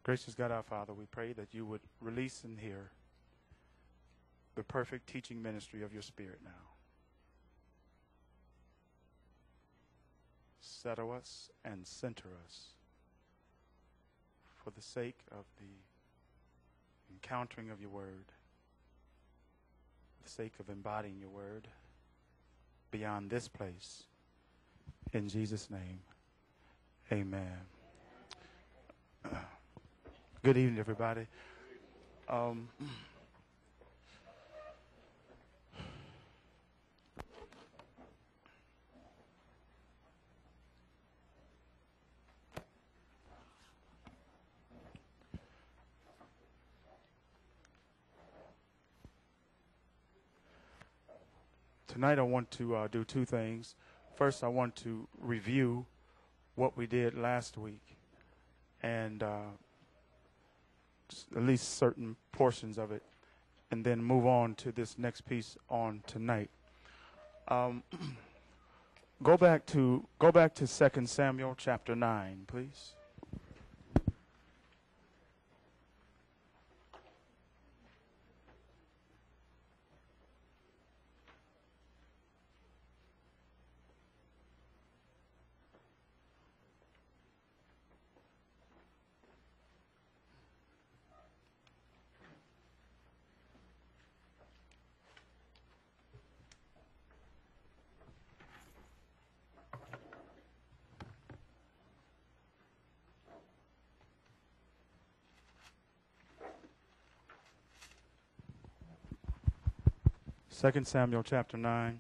Gracious God, our Father, we pray that you would release in here the perfect teaching ministry of your Spirit now. Settle us and center us for the sake of the encountering of your word, for the sake of embodying your word beyond this place. In Jesus' name, amen. Good evening, everybody. Tonight I want to do two things. First, I want to review what we did last week and at least certain portions of it, and then move on to this next piece on tonight. Go back to 2 Samuel chapter 9, please. Second Samuel chapter 9.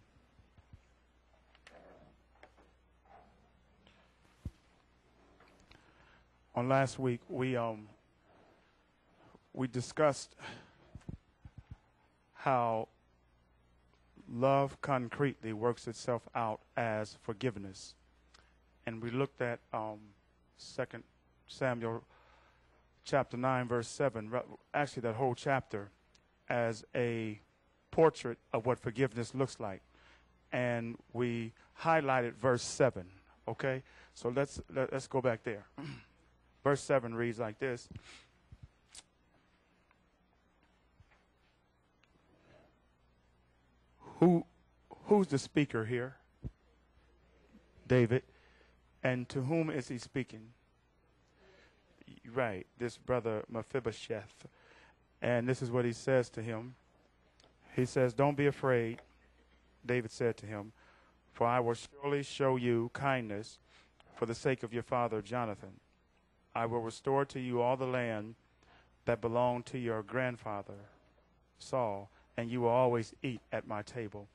On last week, we discussed how love concretely works itself out as forgiveness, and we looked at 2 Samuel chapter 9, verse 7. Actually, that whole chapter as a portrait of what forgiveness looks like, and we highlighted verse 7. Okay, so let's go back there. Verse 7 reads like this: Who's the speaker here? David. And to whom is he speaking? Right, this brother Mephibosheth. And this is what he says to him. He says, "Don't be afraid," David said to him, "for I will surely show you kindness for the sake of your father Jonathan. I will restore to you all the land that belonged to your grandfather Saul, and you will always eat at my table."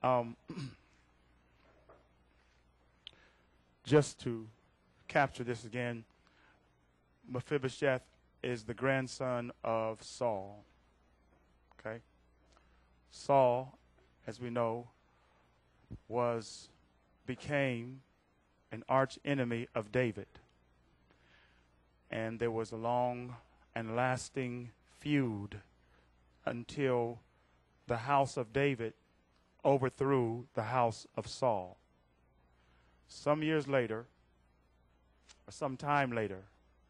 Just to capture this again, Mephibosheth is the grandson of Saul. Okay? Saul, as we know, became an arch enemy of David. And there was a long and lasting feud until the house of David overthrew the house of Saul. Some years later, or some time later,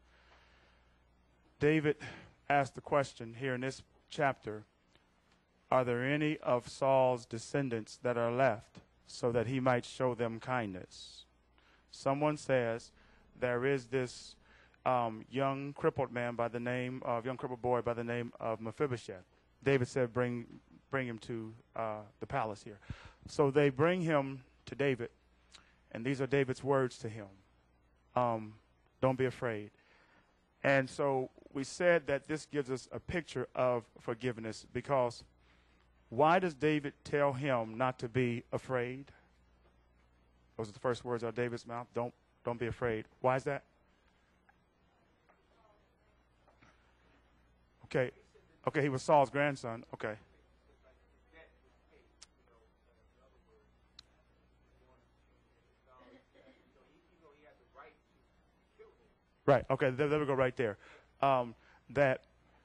David asked the question here in this chapter, are there any of Saul's descendants that are left so that he might show them kindness? Someone says there is this young crippled boy by the name of Mephibosheth. David said, bring him to the palace here. So they bring him to David, and these are David's words to him. Don't be afraid. And so we said that this gives us a picture of forgiveness, because why does David tell him not to be afraid? Those are the first words out of David's mouth. Don't be afraid. Why is that? Okay, he was Saul's grandson. Okay. Right, okay, there we go right there. That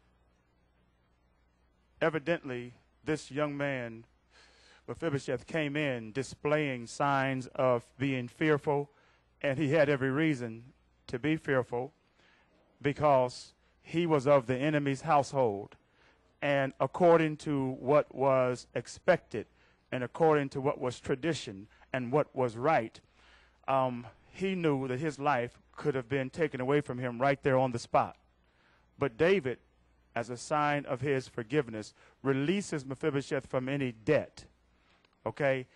evidently this young man, Mephibosheth, came in displaying signs of being fearful, and he had every reason to be fearful, because he was of the enemy's household. And according to what was expected and according to what was tradition and what was right, he knew that his life could have been taken away from him right there on the spot. But David, as a sign of his forgiveness, releases Mephibosheth from any debt. Okay?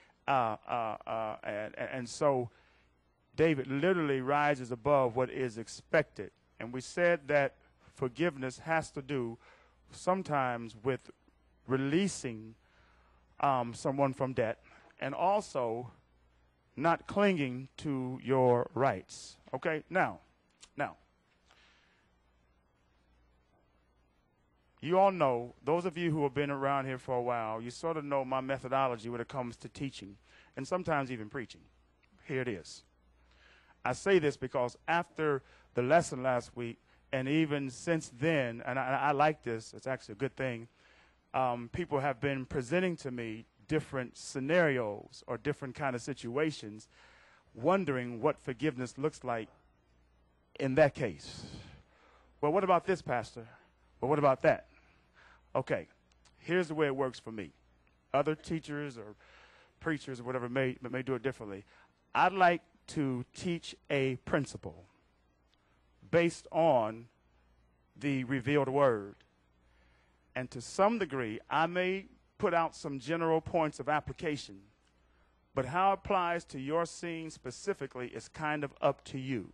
And so David literally rises above what is expected. And we said that forgiveness has to do sometimes with releasing someone from debt and also not clinging to your rights. Okay? Now, you all know, those of you who have been around here for a while, you sort of know my methodology when it comes to teaching and sometimes even preaching. Here it is. I say this because after the lesson last week, and even since then, and I like this, it's actually a good thing, people have been presenting to me different scenarios or different kind of situations, wondering what forgiveness looks like in that case. Well, what about this, Pastor? Well, what about that? Okay, here's the way it works for me. Other teachers or preachers or whatever may do it differently. I'd like to teach a principle based on the revealed word. And to some degree, I may put out some general points of application, but how it applies to your scene specifically is kind of up to you.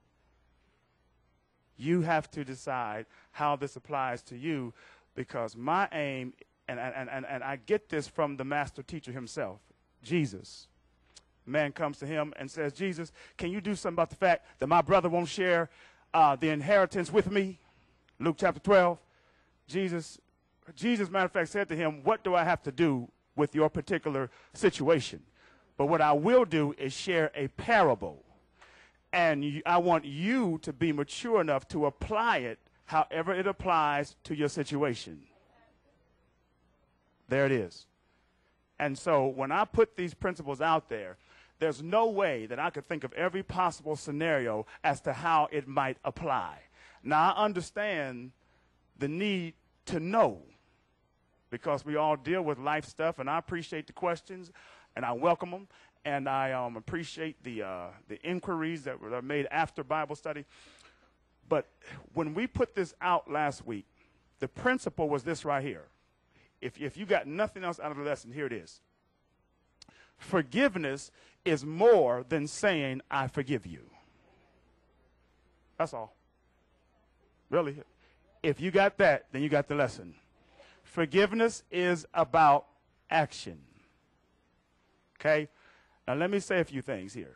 You have to decide how this applies to you, because my aim, and I get this from the master teacher himself, Jesus. Man comes to him and says, Jesus, can you do something about the fact that my brother won't share the inheritance with me? Luke chapter 12. Jesus, matter of fact, said to him, what do I have to do with your particular situation? But what I will do is share a parable. And I want you to be mature enough to apply it however it applies to your situation. There it is. And so when I put these principles out there, there's no way that I could think of every possible scenario as to how it might apply. Now, I understand the need to know, because we all deal with life stuff, and I appreciate the questions, and I welcome them, and I appreciate the inquiries that were made after Bible study. But when we put this out last week, the principle was this right here. If you got nothing else out of the lesson, here it is. Forgiveness is more than saying, I forgive you. That's all. Really. If you got that, then you got the lesson. Forgiveness is about action. Okay? Now let me say a few things here.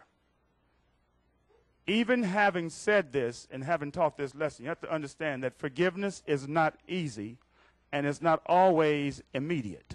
Even having said this and having taught this lesson, you have to understand that forgiveness is not easy and it's not always immediate.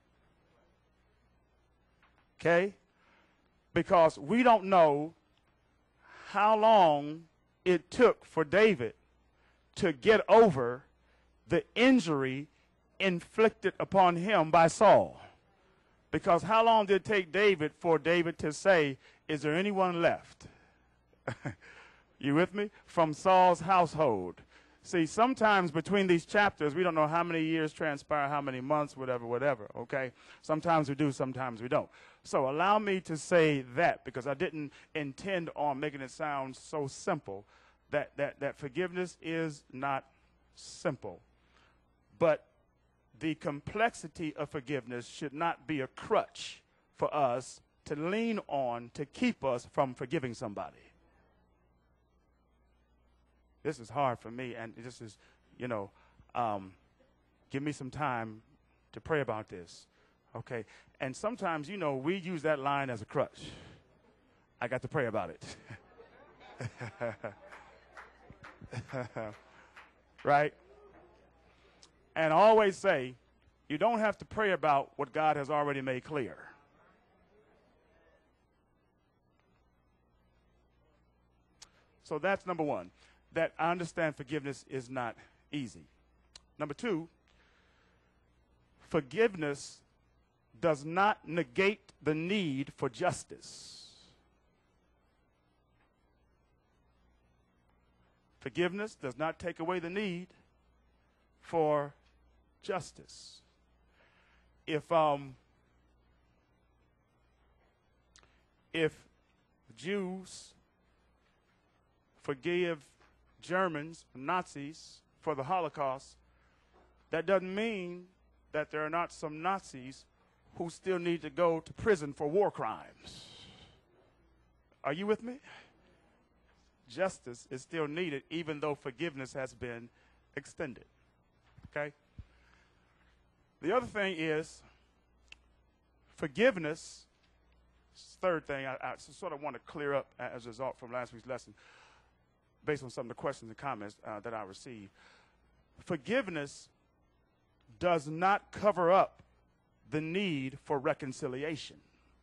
Okay? Because we don't know how long it took for David to get over the injury inflicted upon him by Saul. Because how long did it take David for David to say, is there anyone left? You with me? From Saul's household. See, sometimes between these chapters, we don't know how many years transpire, how many months, whatever, okay? Sometimes we do, sometimes we don't. So allow me to say that, because I didn't intend on making it sound so simple, that forgiveness is not simple. But the complexity of forgiveness should not be a crutch for us to lean on to keep us from forgiving somebody. This is hard for me, and this is, give me some time to pray about this, okay? And sometimes, we use that line as a crutch. I got to pray about it. Right? And I always say, you don't have to pray about what God has already made clear. So that's number one, that I understand forgiveness is not easy. Number two, forgiveness does not negate the need for justice. Forgiveness does not take away the need for justice. If Jews forgive Germans, Nazis, for the Holocaust, that doesn't mean that there are not some Nazis who still need to go to prison for war crimes. Are you with me? Justice is still needed even though forgiveness has been extended. Okay? The other thing is forgiveness. Third thing I sort of want to clear up as a result from last week's lesson based on some of the questions and comments that I received. Forgiveness does not cover up the need for reconciliation.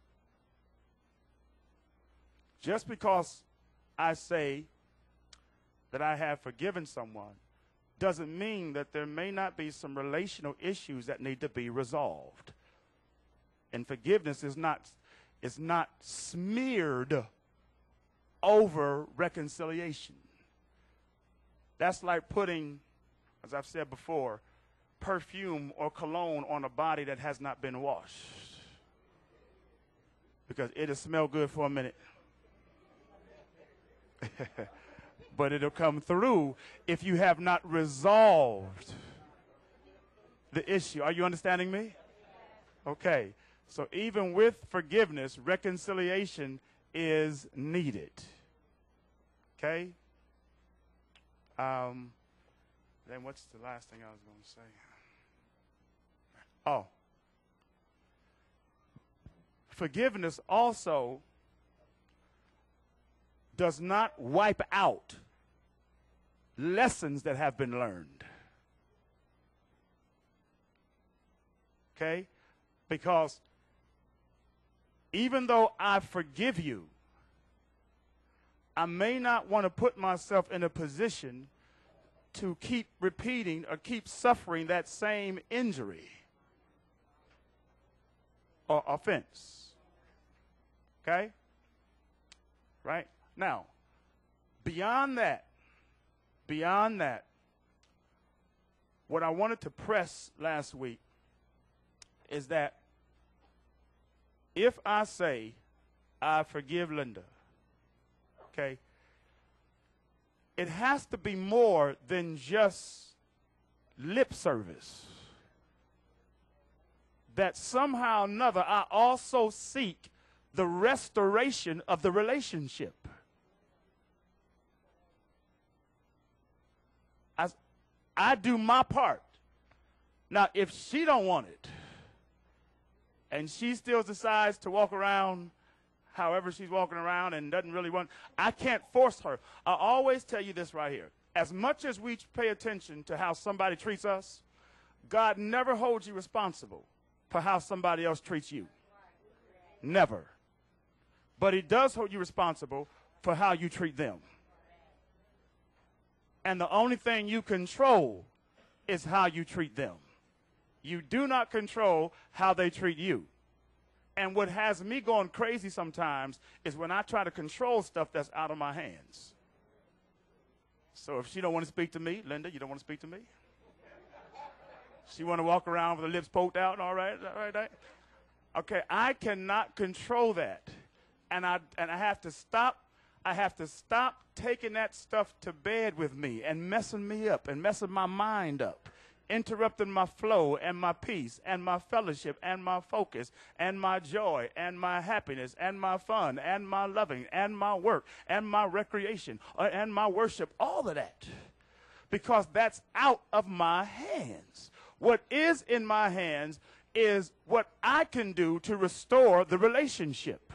Just because I say that I have forgiven someone doesn't mean that there may not be some relational issues that need to be resolved. And forgiveness is not smeared over reconciliation. That's like putting, as I've said before, perfume or cologne on a body that has not been washed. Because it'll smell good for a minute. But it'll come through if you have not resolved the issue. Are you understanding me? Okay. So even with forgiveness, reconciliation is needed. Okay? Then what's the last thing I was going to say? Oh. Forgiveness also does not wipe out lessons that have been learned. Okay? Because even though I forgive you, I may not want to put myself in a position to keep repeating or keep suffering that same injury or offense. Okay? Right? Now, beyond that, what I wanted to press last week is that if I say I forgive Linda, okay, it has to be more than just lip service. That somehow or another I also seek the restoration of the relationship. I do my part. Now, if she don't want it, and she still decides to walk around however she's walking around and doesn't really want, I can't force her. I always tell you this right here. As much as we pay attention to how somebody treats us, God never holds you responsible for how somebody else treats you. Never. But he does hold you responsible for how you treat them. And the only thing you control is how you treat them. You do not control how they treat you. And what has me going crazy sometimes is when I try to control stuff that's out of my hands. So if she don't want to speak to me, Linda, you don't want to speak to me? She want to walk around with her lips poked out, all right? Okay, I cannot control that. And I have to stop. I have to stop taking that stuff to bed with me and messing me up and messing my mind up, interrupting my flow and my peace and my fellowship and my focus and my joy and my happiness and my fun and my loving and my work and my recreation and my worship, all of that, because that's out of my hands. What is in my hands is what I can do to restore the relationship.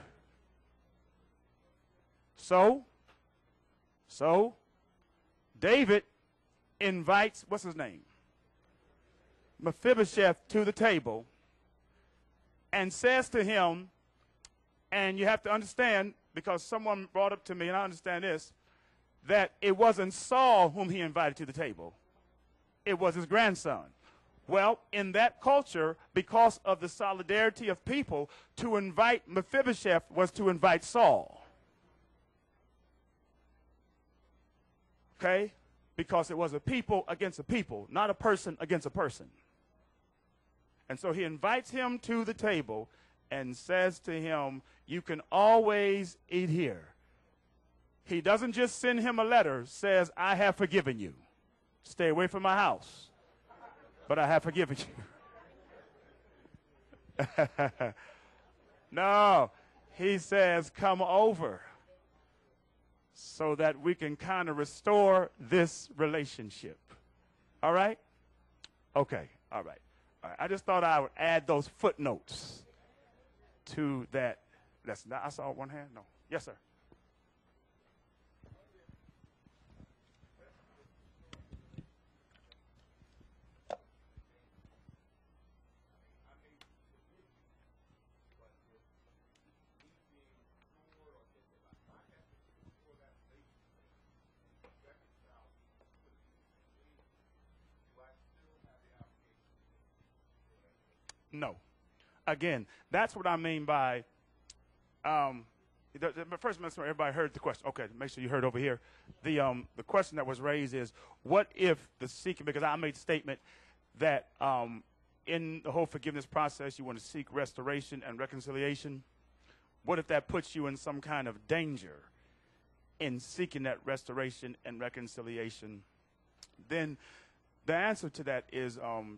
So David invites, what's his name? Mephibosheth to the table and says to him, and you have to understand, because someone brought up to me, and I understand this, that it wasn't Saul whom he invited to the table. It was his grandson. Well, in that culture, because of the solidarity of people, to invite Mephibosheth was to invite Saul. Okay? Because it was a people against a people, not a person against a person. And so he invites him to the table and says to him, you can always eat here. He doesn't just send him a letter, says, I have forgiven you. Stay away from my house, but I have forgiven you. No, he says, come over so that we can kind of restore this relationship. All right? Okay, all right. All right. I just thought I would add those footnotes to that lesson. I saw one hand. No. Yes, sir. No. Again, that's what I mean by, first, everybody heard the question. Okay, make sure you heard over here. The question that was raised is, what if the seeking, because I made the statement that in the whole forgiveness process, you want to seek restoration and reconciliation. What if that puts you in some kind of danger in seeking that restoration and reconciliation? Then the answer to that is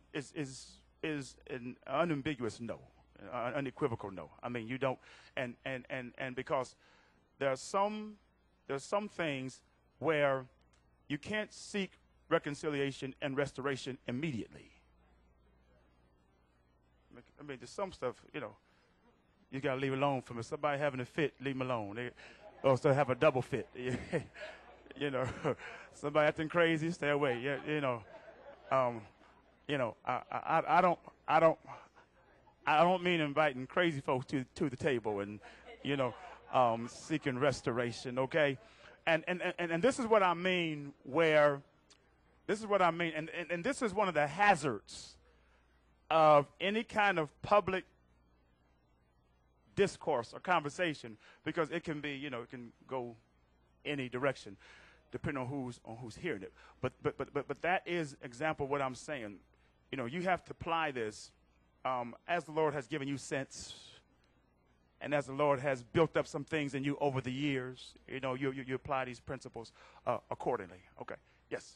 an unambiguous no, an unequivocal no. I mean, you don't, and because there's some things where you can't seek reconciliation and restoration immediately. I mean, there's some stuff, you got to leave alone from it. Somebody having a fit, leave them alone. They also have a double fit. Somebody acting crazy, stay away. I don't mean inviting crazy folks to the table and, seeking restoration, okay? And this is what I mean and this is one of the hazards of any kind of public discourse or conversation, because it can be, it can go any direction depending on who's hearing it. But that is example of what I'm saying. You have to apply this as the Lord has given you sense, and as the Lord has built up some things in you over the years. You apply these principles accordingly. Okay. Yes.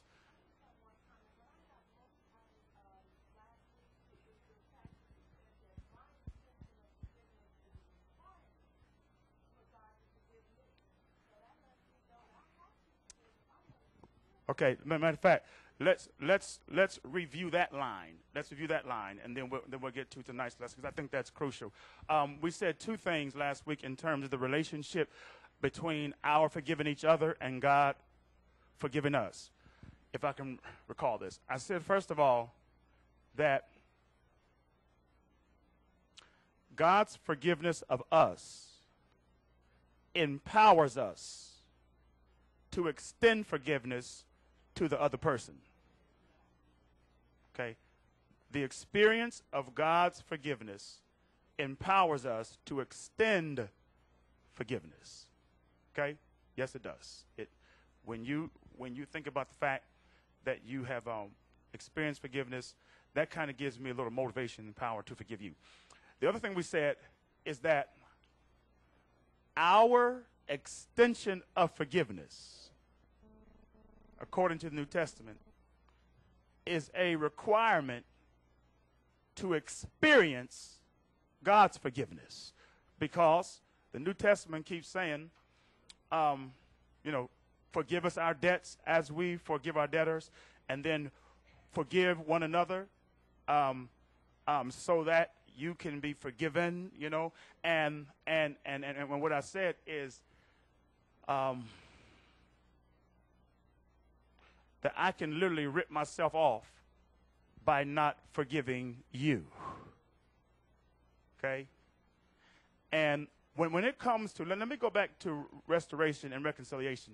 Okay. Matter of fact, let's review that line. Let's review that line, and then we'll get to tonight's lesson, because I think that's crucial. We said two things last week in terms of the relationship between our forgiving each other and God forgiving us. If I can recall this, I said first of all that God's forgiveness of us empowers us to extend forgiveness to the other person. Okay? The experience of God's forgiveness empowers us to extend forgiveness. Okay? Yes, it does. When you think about the fact that you have experienced forgiveness, that kind of gives me a little motivation and power to forgive you. The other thing we said is that our extension of forgiveness, according to the New Testament, is a requirement to experience God's forgiveness, because the New Testament keeps saying, forgive us our debts as we forgive our debtors, and then forgive one another so that you can be forgiven, and what I said is that I can literally rip myself off by not forgiving you. Okay? And when it comes to, let me go back to restoration and reconciliation.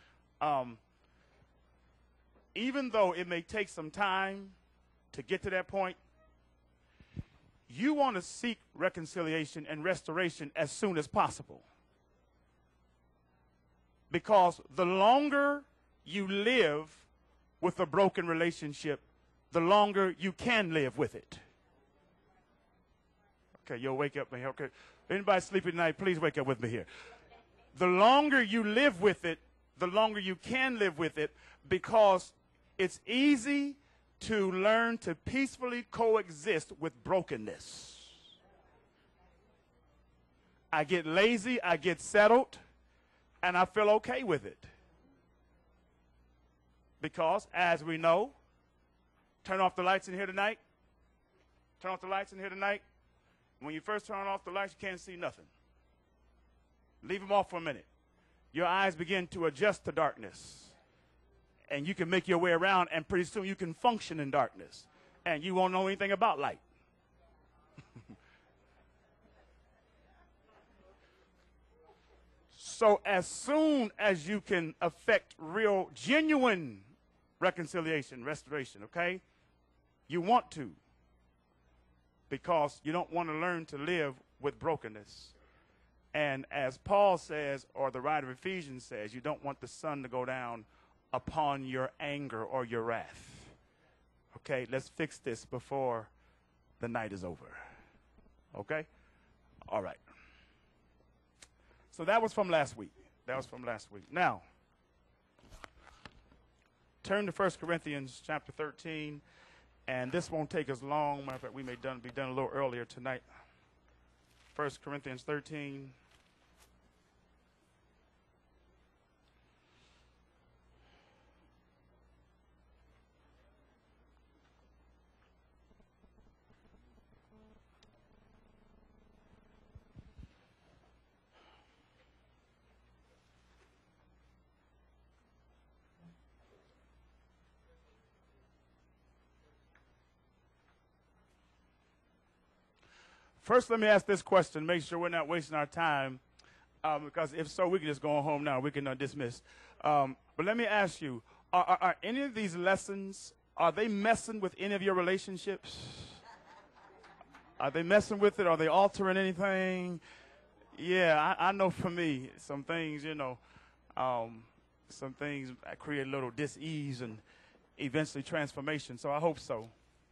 Even though it may take some time to get to that point, you want to seek reconciliation and restoration as soon as possible. Because the longer you live with a broken relationship, the longer you can live with it. Okay, you'll wake up. Okay, anybody sleeping tonight, please wake up with me here. The longer you live with it, the longer you can live with it, because it's easy to learn to peacefully coexist with brokenness. I get lazy, I get settled, and I feel okay with it. Because, as we know, turn off the lights in here tonight. Turn off the lights in here tonight. When you first turn off the lights, you can't see nothing. Leave them off for a minute. Your eyes begin to adjust to darkness. And you can make your way around, and pretty soon you can function in darkness. And you won't know anything about light. So as soon as you can affect real, genuine reconciliation, restoration, okay, you want to. Because you don't want to learn to live with brokenness. And as Paul says, or the writer of Ephesians says, you don't want the sun to go down upon your anger or your wrath. Okay, let's fix this before the night is over. Okay? All right. So that was from last week. Now, turn to 1 Corinthians chapter 13, and this won't take us long. Matter of fact, we may be done a little earlier tonight. 1 Corinthians 13. First, let me ask this question, make sure we're not wasting our time, because if so, we can just go home now. We can dismiss. But let me ask you, are any of these lessons, are they messing with any of your relationships? Are they messing with it? Are they altering anything? Yeah, I know for me, some things, some things create a little dis-ease and eventually transformation. So I hope so.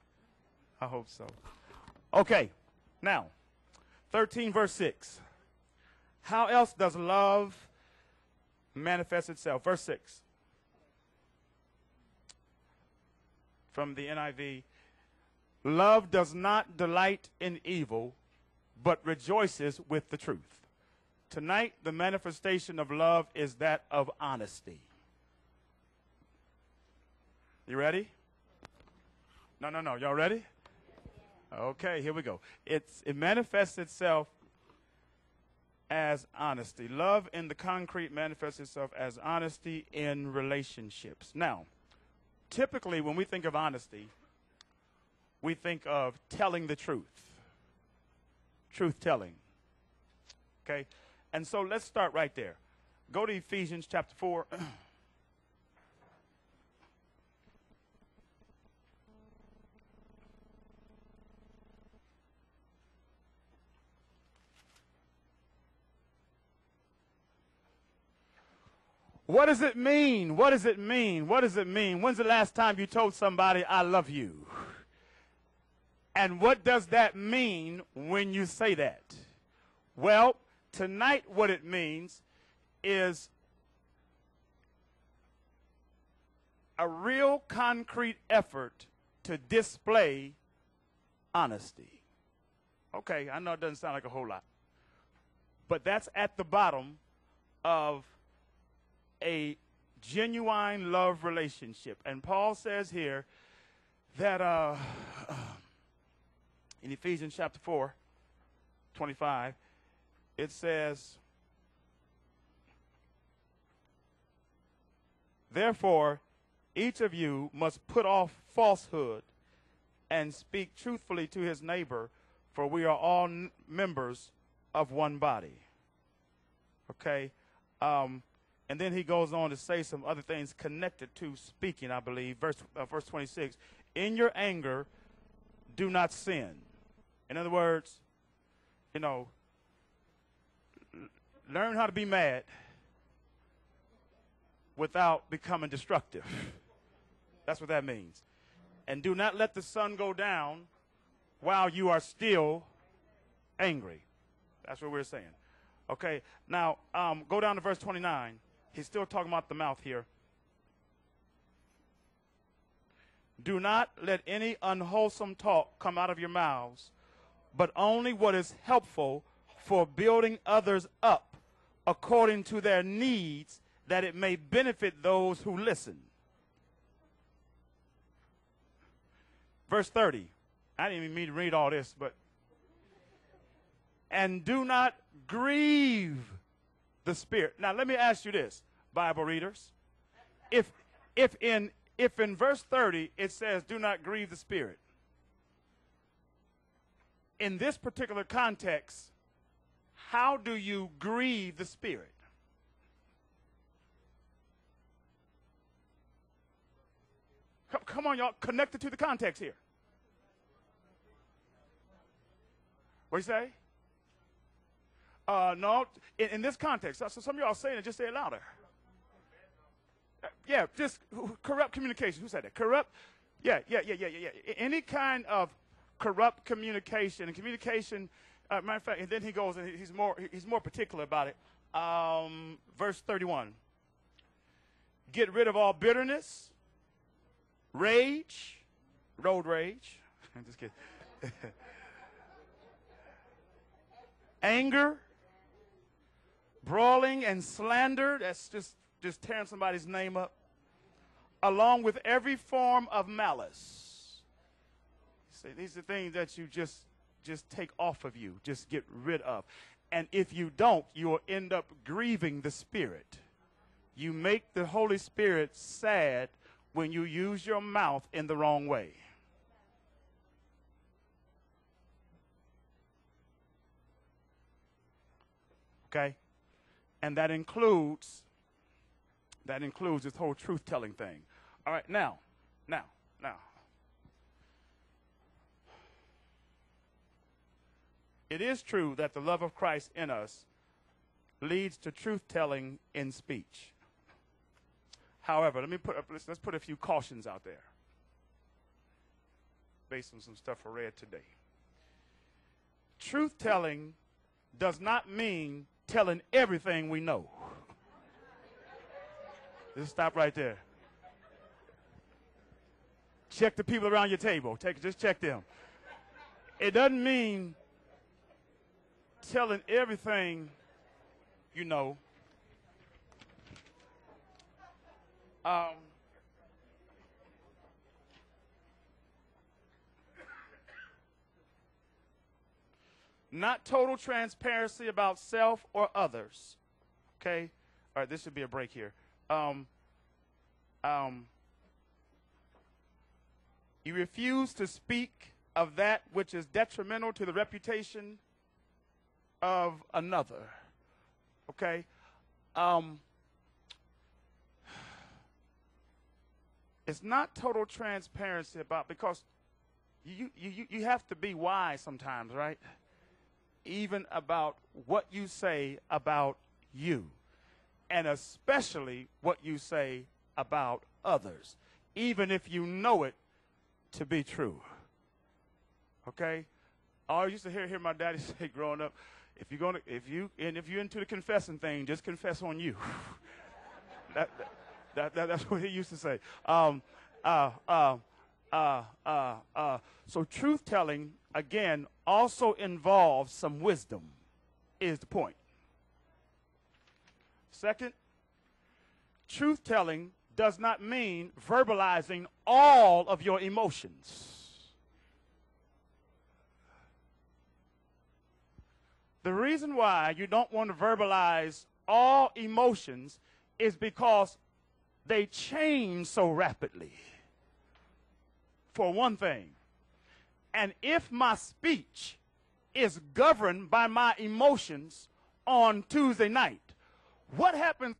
Okay. Now, 13 verse 6. How else does love manifest itself? Verse 6. From the NIV. Love does not delight in evil, but rejoices with the truth. Tonight, the manifestation of love is that of honesty. You ready? No. Y'all ready? Okay, here we go. It manifests itself as honesty. Love in the concrete manifests itself as honesty in relationships. Now, typically when we think of honesty, we think of telling the truth. Truth-telling. Okay? And so let's start right there. Go to Ephesians chapter 4. What does it mean? What does it mean? What does it mean? When's the last time you told somebody, I love you? And what does that mean when you say that? Well, tonight what it means is a real concrete effort to display honesty. Okay, I know it doesn't sound like a whole lot, but that's at the bottom of a genuine love relationship. And Paul says here that in Ephesians chapter 4, 25, it says, therefore, each of you must put off falsehood and speak truthfully to his neighbor, for we are all members of one body. Okay? And then he goes on to say some other things connected to speaking, I believe. Verse 26, in your anger, do not sin. In other words, learn how to be mad. without becoming destructive. That's what that means. And do not let the sun go down while you are still angry. That's what we're saying. Okay, now go down to verse 29. He's still talking about the mouth here. Do not let any unwholesome talk come out of your mouths, but only what is helpful for building others up according to their needs, that it may benefit those who listen. Verse 30. I didn't even mean to read all this, but and do not grieve the Spirit. Now let me ask you this, Bible readers. If in verse 30 it says do not grieve the Spirit, in this particular context, how do you grieve the Spirit? Come on, y'all, connect it to the context here. What do you say? No, in this context. So some of y'all saying it, just say it louder. Yeah, just corrupt communication. Who said that? Corrupt? Yeah. Any kind of corrupt communication. And communication, matter of fact, and then he goes and he's more particular about it. Verse 31. Get rid of all bitterness, rage, road rage. I'm just kidding. Anger, brawling, and slander. That's just tearing somebody's name up. Along with every form of malice. See, these are things that you just take off of you. Just get rid of. And if you don't, you will end up grieving the Spirit. You make the Holy Spirit sad when you use your mouth in the wrong way. Okay? And that includes this whole truth-telling thing. All right, now. It is true that the love of Christ in us leads to truth-telling in speech. However, let's put a few cautions out there based on some stuff I read today. Truth-telling does not mean telling everything we know. Just stop right there. Check the people around your table. Just check them. It doesn't mean telling everything you know. Not total transparency about self or others. Okay? All right, this should be a break here. You refuse to speak of that which is detrimental to the reputation of another. Okay? It's not total transparency about, because you have to be wise sometimes, right? Even about what you say about you, and especially what you say about others, even if you know it to be true. Okay? I used to hear my daddy say growing up, if you're into the confessing thing, just confess on you. That's what he used to say. So truth-telling, again, also involves some wisdom, is the point. Second, truth-telling does not mean verbalizing all of your emotions. The reason why you don't want to verbalize all emotions is because they change so rapidly, for one thing. And if my speech is governed by my emotions on Tuesday night, what happens?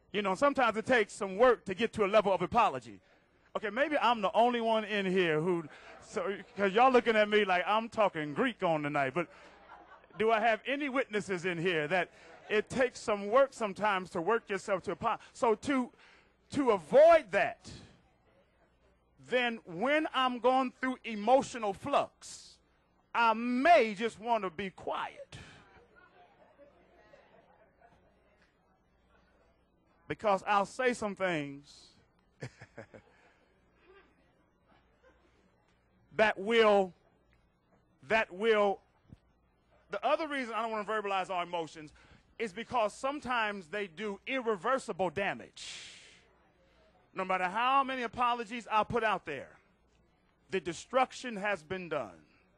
You know, sometimes it takes some work to get to a level of apology. Okay, maybe I'm the only one in here who, so because y'all looking at me like I'm talking Greek on tonight, but do I have any witnesses in here that it takes some work sometimes to work yourself to apologize? So to avoid that, then when I'm going through emotional flux, I may just want to be quiet. Because I'll say some things that will, the other reason I don't want to verbalize our emotions is because sometimes they do irreversible damage. No matter how many apologies I put out there, the destruction has been done.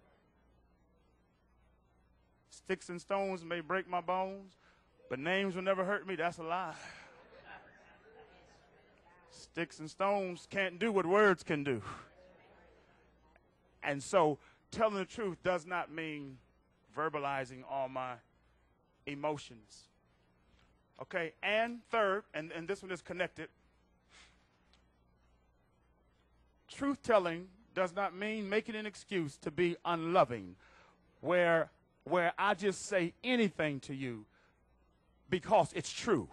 Sticks and stones may break my bones, but names will never hurt me. That's a lie. Sticks and stones can't do what words can do. And so telling the truth does not mean verbalizing all my emotions. Okay, and third, and this one is connected, truth-telling does not mean making an excuse to be unloving, where I just say anything to you because it's true.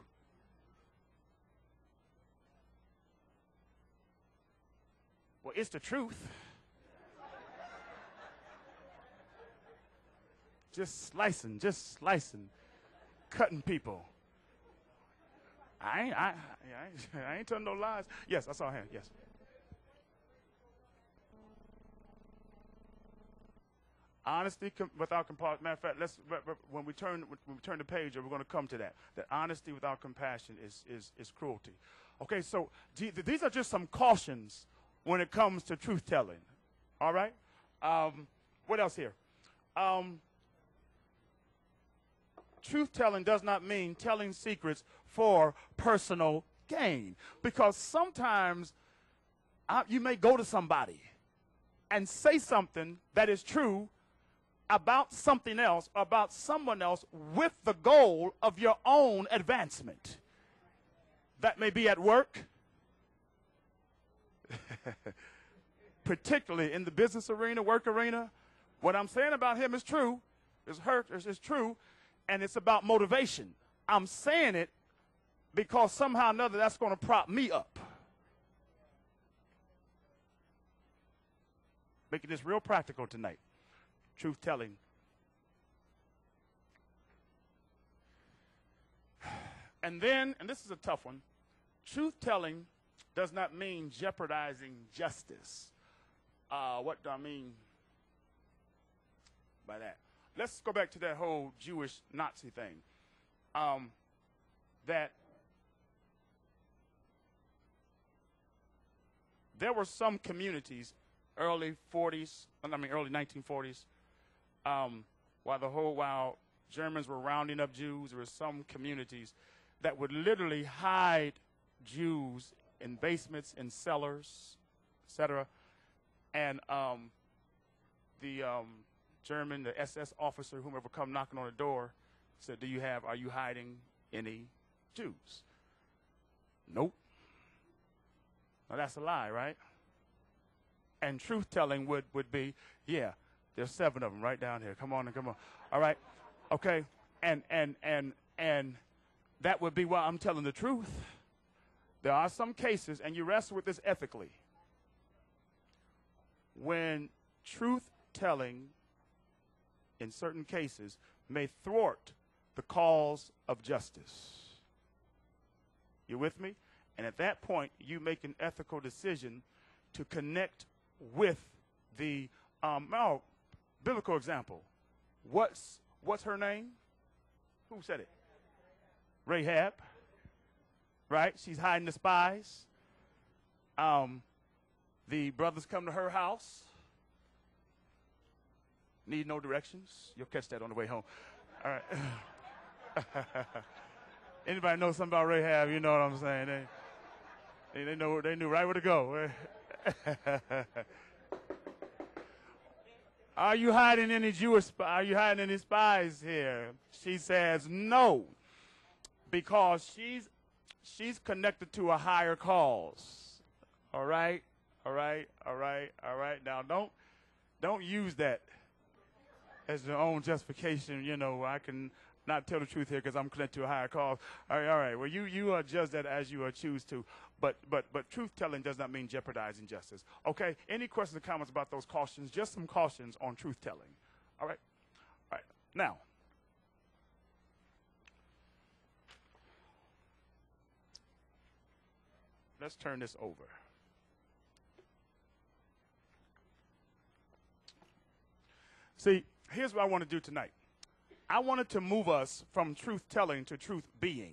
Well, it's the truth. Just slicing, cutting people. I ain't telling no lies. Yes, I saw a hand, yes. Honesty without compassion. Matter of fact, when we turn the page, we're going to come to that. That honesty without compassion is cruelty. Okay, so these are just some cautions when it comes to truth telling. All right. What else here? Truth telling does not mean telling secrets for personal gain, because sometimes you may go to somebody and say something that is true about something else, about someone else, with the goal of your own advancement. That may be at work, particularly in the business arena, work arena. What I'm saying about him is true, it's true, and it's about motivation. I'm saying it because somehow or another that's going to prop me up. Making this real practical tonight. Truth telling. And then, and this is a tough one, truth telling does not mean jeopardizing justice. What do I mean by that? Let's go back to that whole Jewish Nazi thing. That there were some communities, early 1940s, while Germans were rounding up Jews, there were some communities that would literally hide Jews in basements, in cellars, etc. And the SS officer, whomever come knocking on the door, said, are you hiding any Jews? Nope. Now that's a lie, right? And truth-telling would be, yeah, there's 7 of them right down here. Come on. All right, okay, and that would be why I'm telling the truth. There are some cases, and you wrestle with this ethically, when truth-telling, in certain cases, may thwart the cause of justice. You with me? And at that point, you make an ethical decision to connect with the biblical example. What's her name? Who said it? Rahab. Right? She's hiding the spies. The brothers come to her house. Need no directions. You'll catch that on the way home. All right. Anybody know something about Rahab? You know what I'm saying. They knew right where to go. Are you hiding any are you hiding any spies here? She says no, because she's she's connected to a higher cause. All right, all right, all right, all right. Now don't use that as your own justification. You know, I can not tell the truth here because I'm connected to a higher cause. All right. Well, you judge that as you choose to. But truth telling does not mean jeopardizing justice. Okay. Any questions or comments about those cautions? Just some cautions on truth telling. All right. All right. Now, let's turn this over. See, here's what I want to do tonight. I wanted to move us from truth telling to truth being.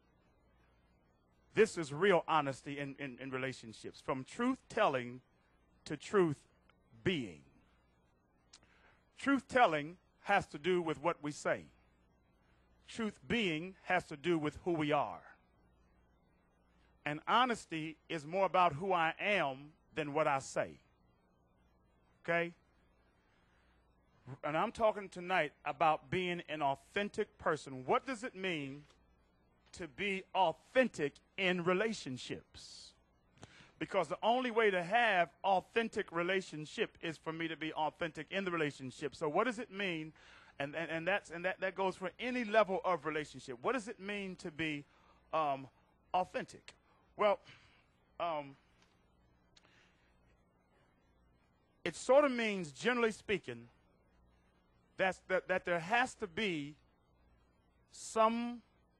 This is real honesty in relationships. From truth telling to truth being. Truth telling has to do with what we say. Truth being has to do with who we are. And honesty is more about who I am than what I say. Okay? And I'm talking tonight about being an authentic person. What does it mean to be authentic in relationships? Because the only way to have authentic relationship is for me to be authentic in the relationship. So what does it mean? And that goes for any level of relationship. What does it mean to be authentic? Well, it sort of means, generally speaking, that there has to be some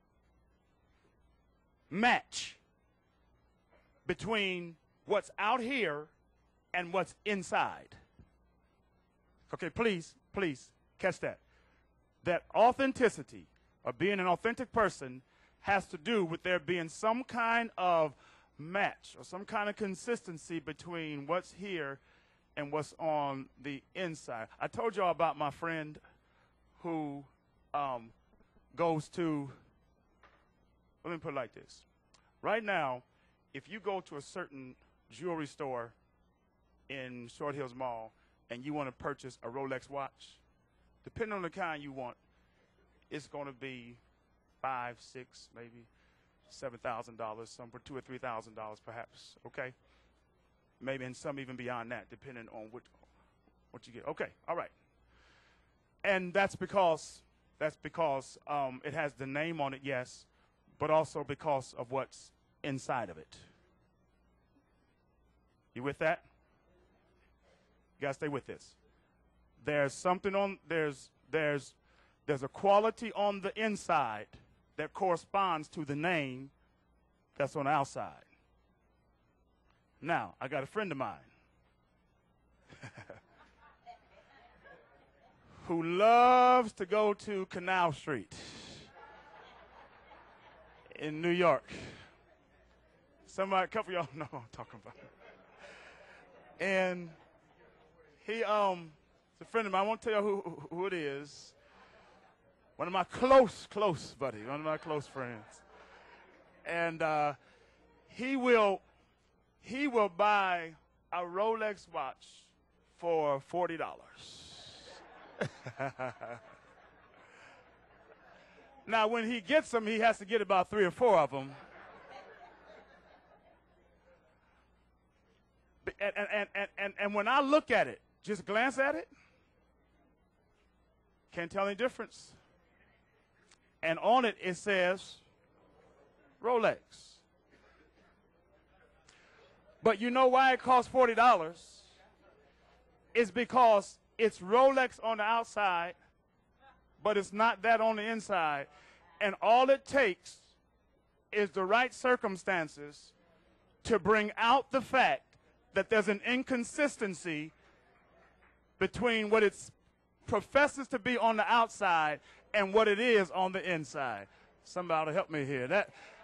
match between what's out here and what's inside. Okay, please catch that. That authenticity of being an authentic person has to do with there being some kind of match or some kind of consistency between what's here and what's on the inside. I told y'all about my friend who goes to, let me put it like this. Right now, if you go to a certain jewelry store in Short Hills Mall and you want to purchase a Rolex watch, depending on the kind you want, it's going to be $5,000, $6,000, maybe $7,000, some for $2,000 or $3,000 perhaps, okay? Maybe, and some even beyond that, depending on what you get. Okay, all right. And that's because it has the name on it, yes, but also because of what's inside of it. You with that? You gotta stay with this. There's something on there's a quality on the inside that corresponds to the name that's on the outside. Now, I got a friend of mine who loves to go to Canal Street in New York. A couple of y'all know what I'm talking about. And he's a friend of mine. I won't tell you who it is. One of my close buddies, one of my close friends. And he will buy a Rolex watch for $40. Now, when he gets them, he has to get about 3 or 4 of them. And when I look at it, just glance at it, can't tell any difference. And on it, it says Rolex. But you know why it costs $40? It's because it's Rolex on the outside, but it's not that on the inside. And all it takes is the right circumstances to bring out the fact that there's an inconsistency between what it professes to be on the outside and what it is on the inside. Somebody help me here.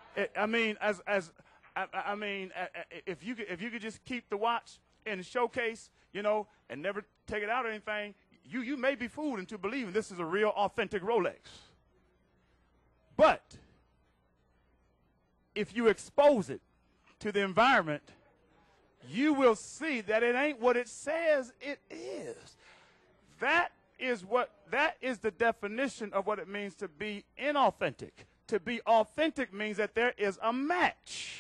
If you could just keep the watch in the showcase, you know, and never take it out or anything, you may be fooled into believing this is a real, authentic Rolex. But if you expose it to the environment, you will see that it ain't what it says it is. That is the definition of what it means to be inauthentic, To be authentic means that there is a match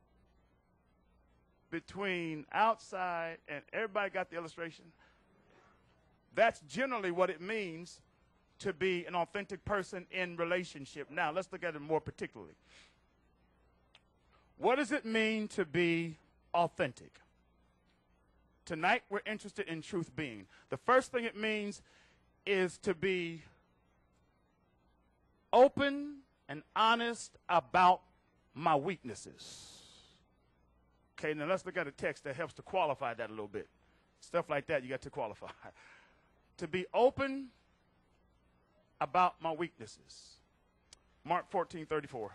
between outside and everybody got the illustration? That's generally what it means to be an authentic person in relationship. Now, let's look at it more particularly. What does it mean to be authentic? Tonight, we're interested in truth being. The first thing it means is to be open and honest about my weaknesses. Okay, now let's look at a text that helps to qualify that a little bit. Stuff like that, you got to qualify. To be open about my weaknesses. Mark 14:34.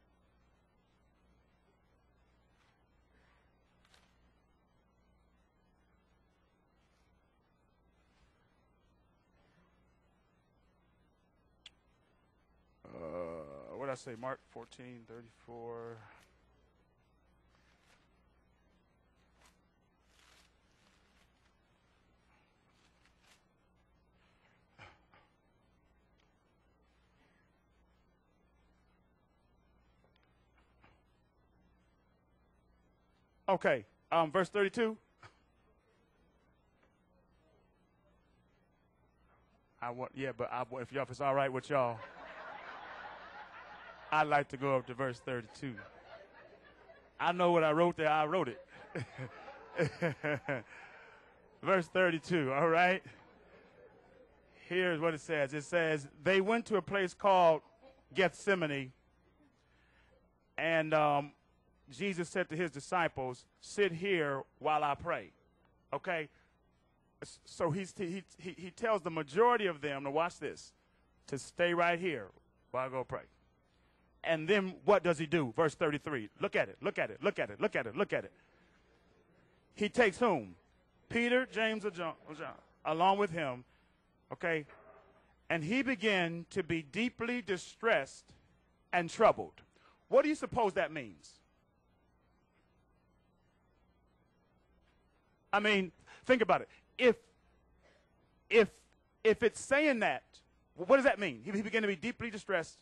What did I say? Mark 14:34. Okay, verse 32. If it's all right with y'all, I'd like to go up to verse 32. I know what I wrote there. I wrote it. Verse 32, all right? Here's what it says. It says, they went to a place called Gethsemane, and Jesus said to his disciples, sit here while I pray. Okay? So he tells the majority of them, to watch this, to stay right here while I go pray. And then what does he do? Verse 33. Look at it, look at it, look at it, look at it, look at it. He takes whom? Peter, James, or John, along with him, okay? And he began to be deeply distressed and troubled. What do you suppose that means? I mean, think about it. If it's saying that, what does that mean? He began to be deeply distressed.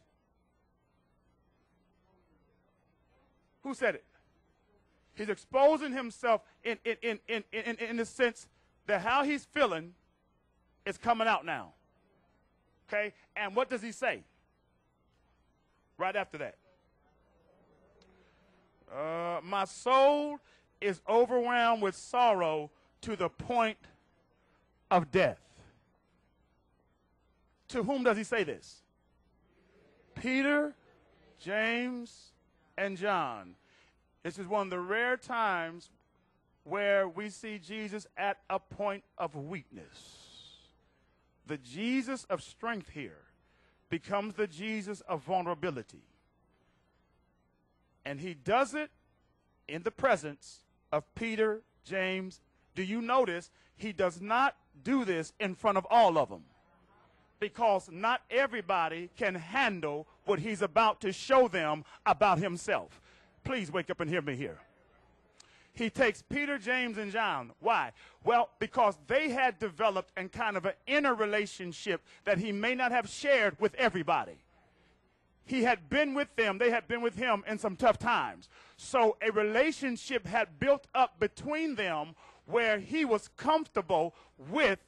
Who said it? He's exposing himself in the sense that how he's feeling is coming out now. Okay? And what does he say? Right after that. My soul is overwhelmed with sorrow to the point of death. To whom does he say this? Peter, James, and John. This is one of the rare times where we see Jesus at a point of weakness. The Jesus of strength here becomes the Jesus of vulnerability. And he does it in the presence of Peter, James. Do you notice he does not do this in front of all of them? Because not everybody can handle what he's about to show them about himself. Please wake up and hear me here. He takes Peter, James, and John. Why? Well, because they had developed in kind of an inner relationship that he may not have shared with everybody. He had been with them. They had been with him in some tough times. So a relationship had built up between them where he was comfortable with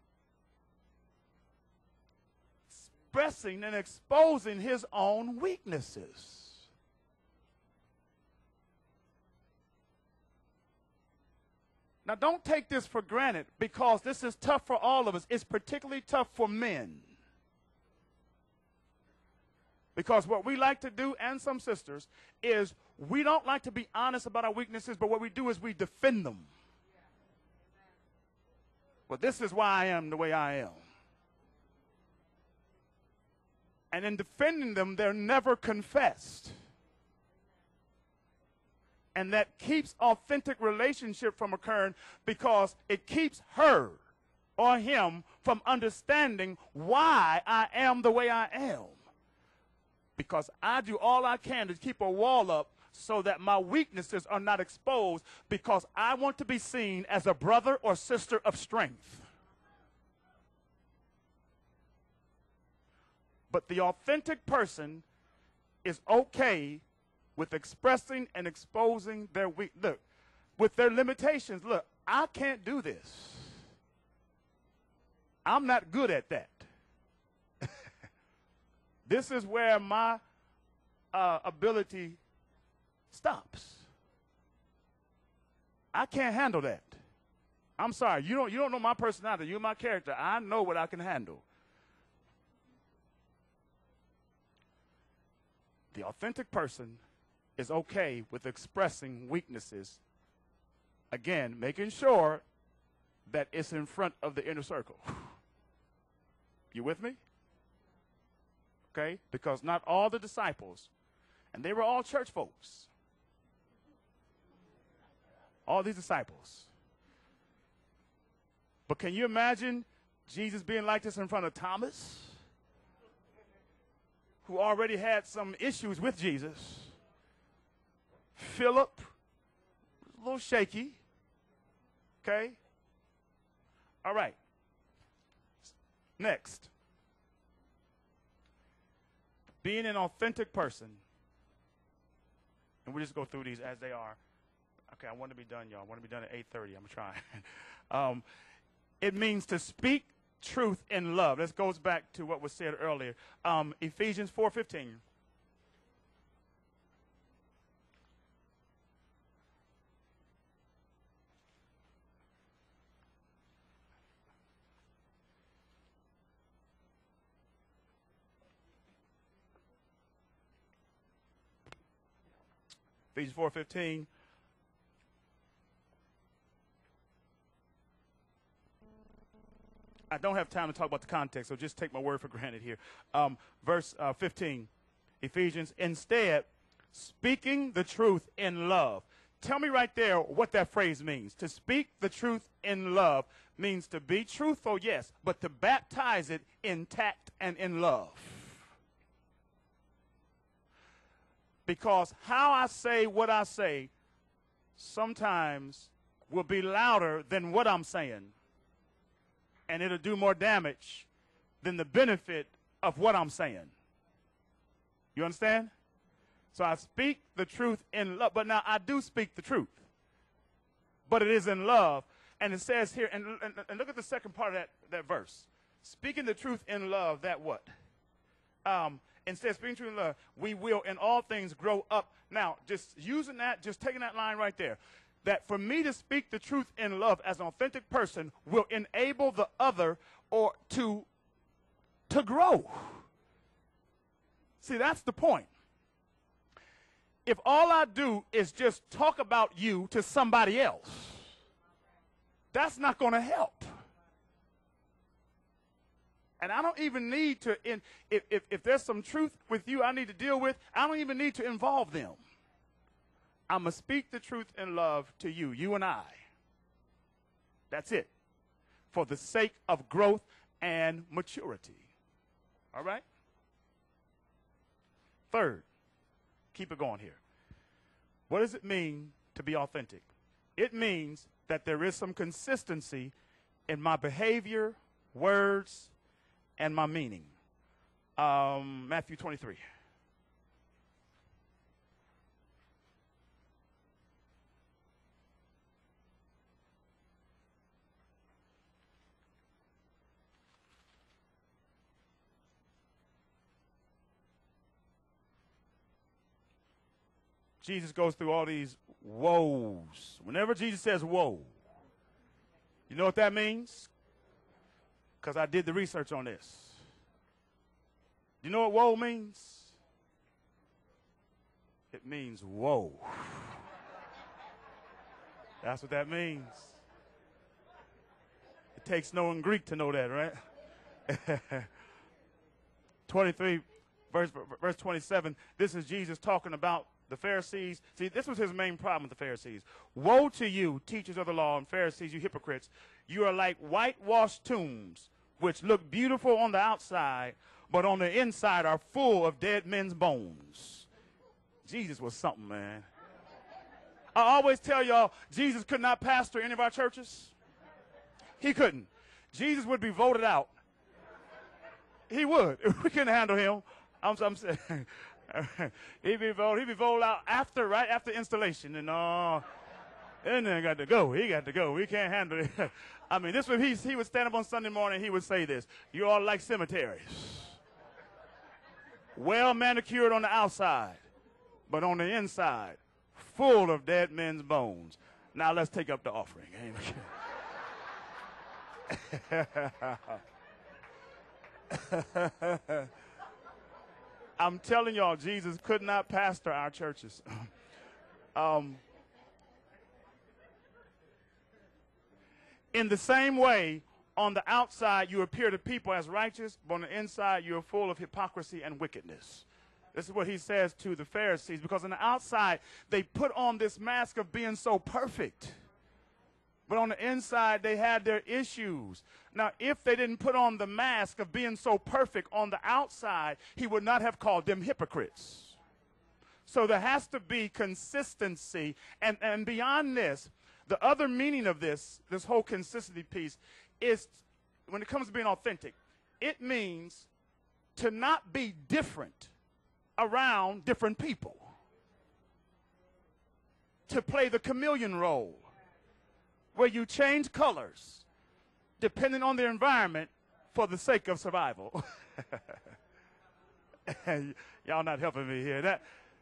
expressing and exposing his own weaknesses. Now, don't take this for granted, because this is tough for all of us. It's particularly tough for men. Because what we like to do, and some sisters, is we don't like to be honest about our weaknesses, but what we do is we defend them. Well, this is why I am the way I am. And in defending them, they're never confessed. And that keeps authentic relationship from occurring, because it keeps her or him from understanding why I am the way I am. Because I do all I can to keep a wall up so that my weaknesses are not exposed, because I want to be seen as a brother or sister of strength. But the authentic person is okay with expressing and exposing their weak. Look, with their limitations. Look, I can't do this. I'm not good at that. This is where my ability stops. I can't handle that. I'm sorry. You don't know my personality. You're my character. I know what I can handle. The authentic person is okay with expressing weaknesses. Again, making sure that it's in front of the inner circle. You with me? Okay? Because not all the disciples, and they were all church folks. All these disciples. But can you imagine Jesus being like this in front of Thomas, who already had some issues with Jesus? Philip, a little shaky. Okay? All right. Next. Being an authentic person. And we'll just go through these as they are. Okay, I want to be done, y'all. I want to be done at 8:30. I'm trying. It means to speak truth in love. This goes back to what was said earlier. Ephesians 4:15. Ephesians 4:15. I don't have time to talk about the context, so just take my word for granted here. Verse 15, Ephesians, instead, speaking the truth in love. Tell me right there what that phrase means. To speak the truth in love means to be truthful, yes, but to baptize it in tact and in love. Because how I say what I say sometimes will be louder than what I'm saying. And it'll do more damage than the benefit of what I'm saying. You understand? So I speak the truth in love. But now I do speak the truth. But it is in love. And it says here, and look at the second part of that verse. Speaking the truth in love, that what? Instead of speaking truth in love, we will in all things grow up. Now, just using that, just taking that line right there. That for me to speak the truth in love as an authentic person will enable the other or to grow. See, that's the point. If all I do is just talk about you to somebody else, that's not going to help. And I don't even need to, if there's some truth with you I need to deal with, I don't even need to involve them. I'm going to speak the truth in love to you, you and I. That's it. For the sake of growth and maturity. All right? Third, keep it going here. What does it mean to be authentic? It means that there is some consistency in my behavior, words, and my meaning. Matthew 23. Jesus goes through all these woes. Whenever Jesus says woe, you know what that means? Because I did the research on this. You know what woe means? It means woe. That's what that means. It takes knowing Greek to know that, right? 23, verse 27, this is Jesus talking about the Pharisees. See, this was his main problem with the Pharisees. Woe to you, teachers of the law, and Pharisees, you hypocrites. You are like whitewashed tombs, which look beautiful on the outside, but on the inside are full of dead men's bones. Jesus was something, man. I always tell y'all, Jesus could not pastor any of our churches. He couldn't. Jesus would be voted out. He would. We couldn't handle him. I'm saying. He be rolled out right after installation, and then got to go. He got to go. We can't handle it. I mean, this was he would stand up on Sunday morning. He would say this: "You all like cemeteries, well manicured on the outside, but on the inside, full of dead men's bones." Now let's take up the offering. I'm telling y'all, Jesus could not pastor our churches. In the same way, on the outside you appear to people as righteous, but on the inside you are full of hypocrisy and wickedness. This is what he says to the Pharisees, because on the outside they put on this mask of being so perfect. But on the inside, they had their issues. Now, if they didn't put on the mask of being so perfect on the outside, he would not have called them hypocrites. So there has to be consistency. And beyond this, the other meaning of this whole consistency piece is, when it comes to being authentic, it means to not be different around different people. To play the chameleon role, where you change colors depending on the environment for the sake of survival. Y'all not helping me here.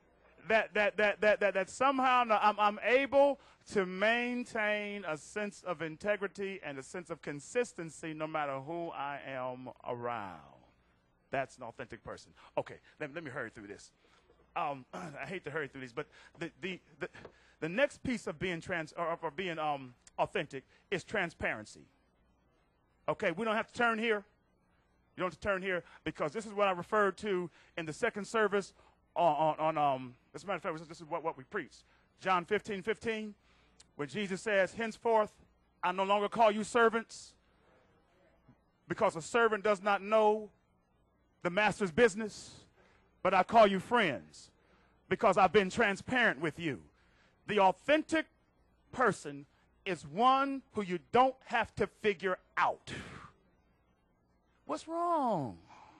That somehow I'm able to maintain a sense of integrity and a sense of consistency no matter who I am around. That's an authentic person. Okay, let me hurry through this. I hate to hurry through these, but the next piece of being authentic is transparency. Okay, we don't have to turn here. You don't have to turn here, because this is what I referred to in the second service as a matter of fact, this is what we preached. John 15:15, when Jesus says, "Henceforth, I no longer call you servants, because a servant does not know the master's business, but I call you friends, because I've been transparent with you." The authentic person is one who you don't have to figure out. What's wrong?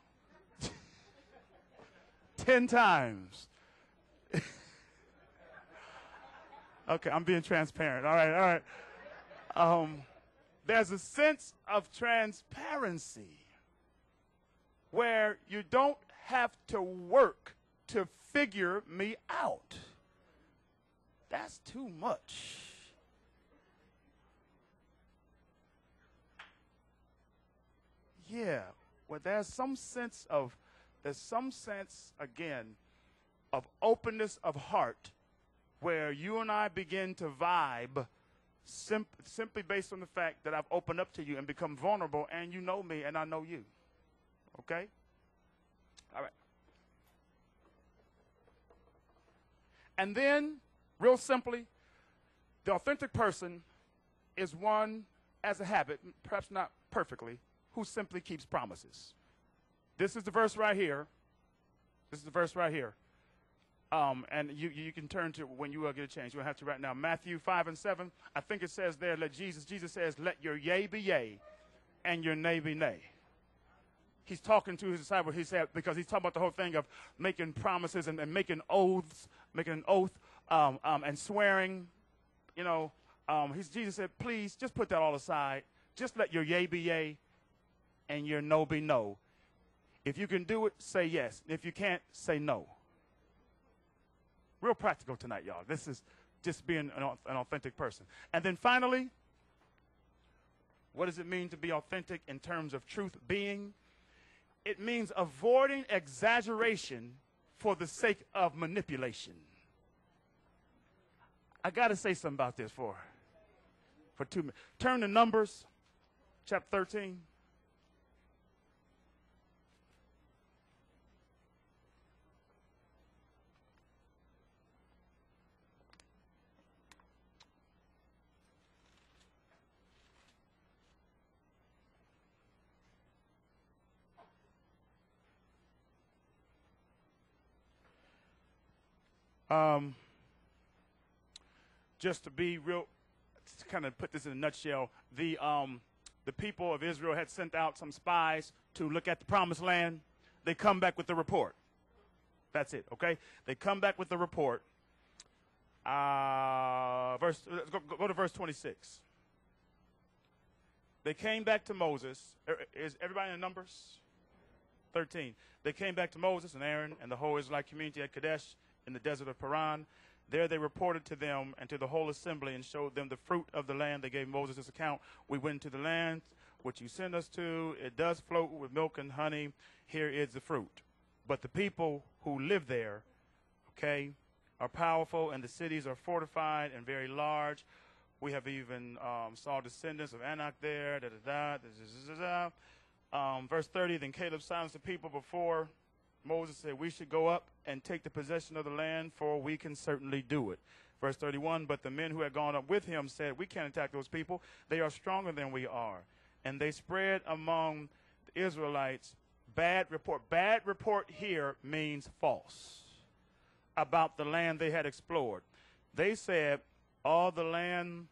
10 times. Okay, I'm being transparent. All right. There's a sense of transparency where you don't have to work to figure me out. That's too much. Yeah, well, there's some sense, again, of openness of heart where you and I begin to vibe simply based on the fact that I've opened up to you and become vulnerable, and you know me and I know you. Okay? All right. And then, real simply, the authentic person is one, as a habit, perhaps not perfectly, who simply keeps promises. This is the verse right here. And you can turn to when you get a chance. You don't have to right now. Matthew 5:7. I think it says there, Jesus says, "Let your yea be yea and your nay be nay." He's talking to his disciples. He said, because he's talking about the whole thing of making promises and making oaths, making an oath and swearing. You know, Jesus said, please just put that all aside. Just let your yea be yea and your no be no. If you can do it, say yes. If you can't, say no. Real practical tonight, y'all. This is just being an authentic person. And then finally, what does it mean to be authentic in terms of truth being? It means avoiding exaggeration for the sake of manipulation. I got to say something about this for 2 minutes. Turn to Numbers, chapter 13. Just to be real, to kind of put this in a nutshell, the people of Israel had sent out some spies to look at the promised land. They come back with the report. That's it, okay? They come back with the report. Let's go to verse 26. They came back to Moses. Is everybody in Numbers? 13. They came back to Moses and Aaron and the whole Israelite community at Kadesh in the desert of Paran. There they reported to them and to the whole assembly and showed them the fruit of the land. They gave Moses this account. We went to the land which you sent us to. It does float with milk and honey. Here is the fruit. But the people who live there, okay, are powerful, and the cities are fortified and very large. We have even saw descendants of Anak there. Verse 30, then Caleb silenced the people before Moses said, we should go up and take the possession of the land, for we can certainly do it. Verse 31, but the men who had gone up with him said, we can't attack those people. They are stronger than we are. And they spread among the Israelites bad report. Bad report here means false about the land they had explored. They said all the land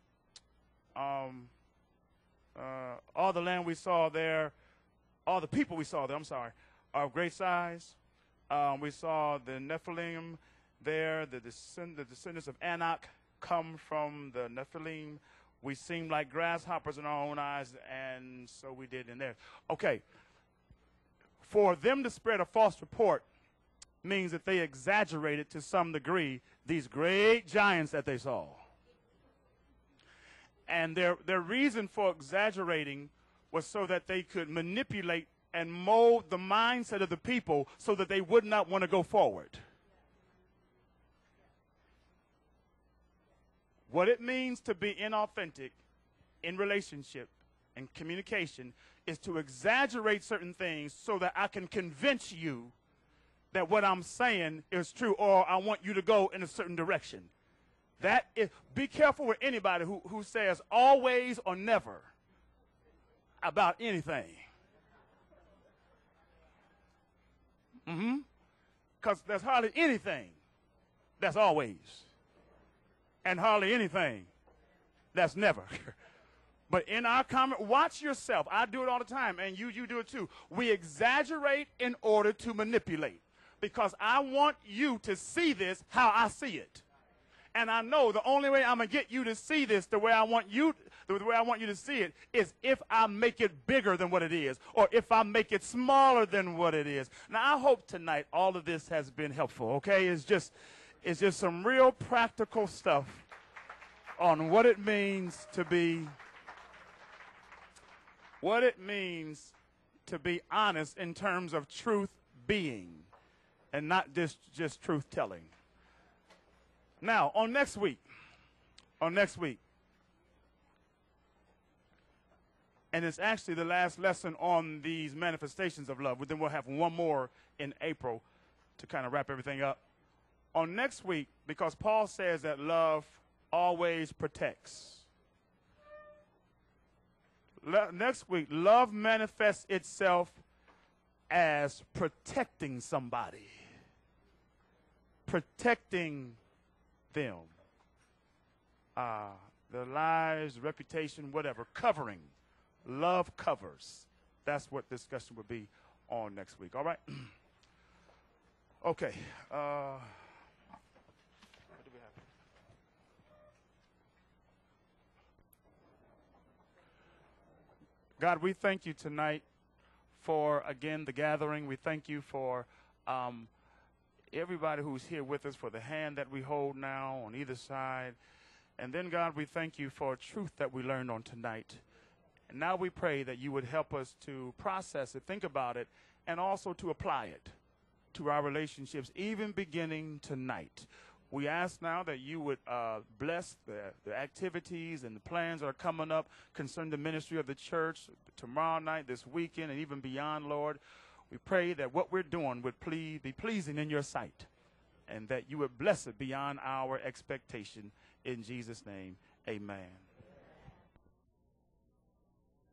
we saw there, all the people we saw there, are of great size. We saw the Nephilim there, the descendants of Anak come from the Nephilim. We seemed like grasshoppers in our own eyes, and so we did in there. Okay, for them to spread a false report means that they exaggerated to some degree these great giants that they saw. And their reason for exaggerating was so that they could manipulate and mold the mindset of the people so that they would not want to go forward. What it means to be inauthentic in relationship and communication is to exaggerate certain things so that I can convince you that what I'm saying is true, or I want you to go in a certain direction. That is, be careful with anybody who says always or never about anything. Because there's hardly anything that's always, and hardly anything that's never. But in our comment, watch yourself. I do it all the time, and you do it too. We exaggerate in order to manipulate, because I want you to see this how I see it. And I know the only way I'm going to get you to see this the way I want you to see it is if I make it bigger than what it is, or if I make it smaller than what it is. Now, I hope tonight all of this has been helpful, okay? It's just some real practical stuff on what it means to be honest in terms of truth being and not just truth telling. Now, on next week, and it's actually the last lesson on these manifestations of love, but then we'll have one more in April to kind of wrap everything up. On next week, because Paul says that love always protects. Next week, love manifests itself as protecting somebody, protecting them, their lives, reputation, whatever, covering. Love covers. That's what discussion will be on next week. All right? Okay. What do we have? God, we thank you tonight for, again, the gathering. We thank you for everybody who's here with us, for the hand that we hold now on either side. And then, God, we thank you for truth that we learned on tonight. And now we pray that you would help us to process it, think about it, and also to apply it to our relationships, even beginning tonight. We ask now that you would bless the activities and the plans that are coming up concerning the ministry of the church tomorrow night, this weekend, and even beyond, Lord. We pray that what we're doing would be pleasing in your sight, and that you would bless it beyond our expectation. In Jesus' name, amen.